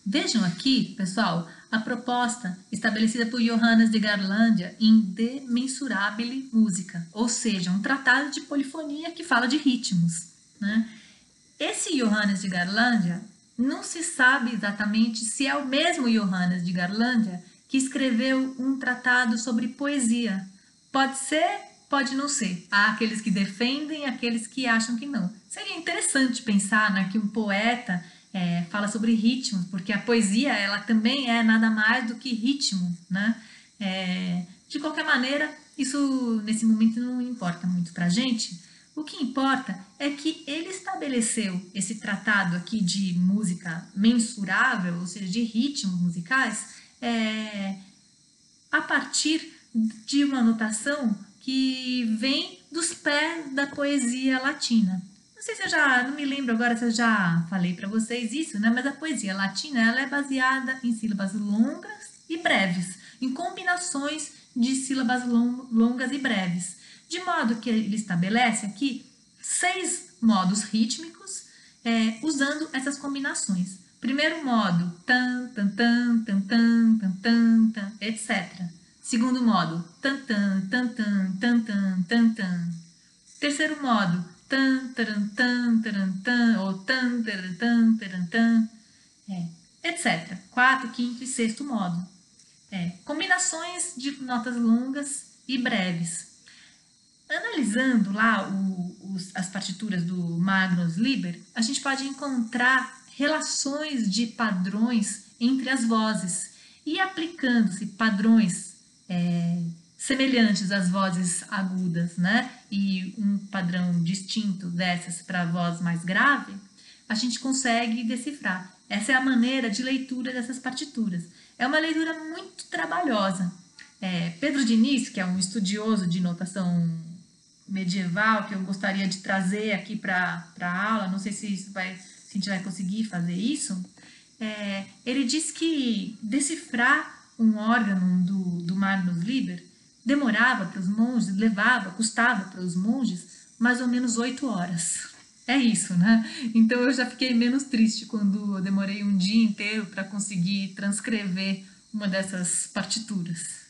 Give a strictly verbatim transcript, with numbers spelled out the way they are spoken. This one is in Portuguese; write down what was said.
Vejam aqui, pessoal, a proposta estabelecida por Johannes de Garlandia em De Mensurabile Musica, ou seja, um tratado de polifonia que fala de ritmos, né? Esse Johannes de Garlandia, não se sabe exatamente se é o mesmo Johannes de Garlandia que escreveu um tratado sobre poesia. Pode ser, pode não ser. Há aqueles que defendem, aqueles que acham que não. Seria interessante pensar, né, que um poeta é, fala sobre ritmos, porque a poesia ela também é nada mais do que ritmo, né? É, de qualquer maneira, isso nesse momento não importa muito para a gente. O que importa é que ele estabeleceu esse tratado aqui de música mensurável, ou seja, de ritmos musicais, é, a partir de uma notação que vem dos pés da poesia latina. Não sei se eu já, não me lembro agora se eu já falei para vocês isso, né? Mas a poesia latina ela é baseada em sílabas longas e breves, em combinações de sílabas longas e breves, de modo que ele estabelece aqui seis modos rítmicos é, usando essas combinações. Primeiro modo, tan, tan, tan, tan, tan, tan, tan, tan, etcétera. Segundo modo, tan, tan, tan, tan, tan, tan, tan, tan. Terceiro modo, tan, taran, tan, taran, tan, ou tan, taran, tan, taran, tan, é, etcétera. Quarto, quinto e sexto modo. É, combinações de notas longas e breves. Analisando lá o, os, as partituras do Magnus Liber, a gente pode encontrar relações de padrões entre as vozes e aplicando-se padrões é, semelhantes às vozes agudas, né? E um padrão distinto dessas para a voz mais grave, a gente consegue decifrar. Essa é a maneira de leitura dessas partituras. É uma leitura muito trabalhosa. É, Pedro Diniz, que é um estudioso de notação medieval, que eu gostaria de trazer aqui para a aula, não sei se, isso vai, se a gente vai conseguir fazer isso, é, ele diz que decifrar um órgão do, do Magnus Liber demorava para os monges, levava, custava para os monges mais ou menos oito horas. É isso, né? Então eu já fiquei menos triste quando eu demorei um dia inteiro para conseguir transcrever uma dessas partituras.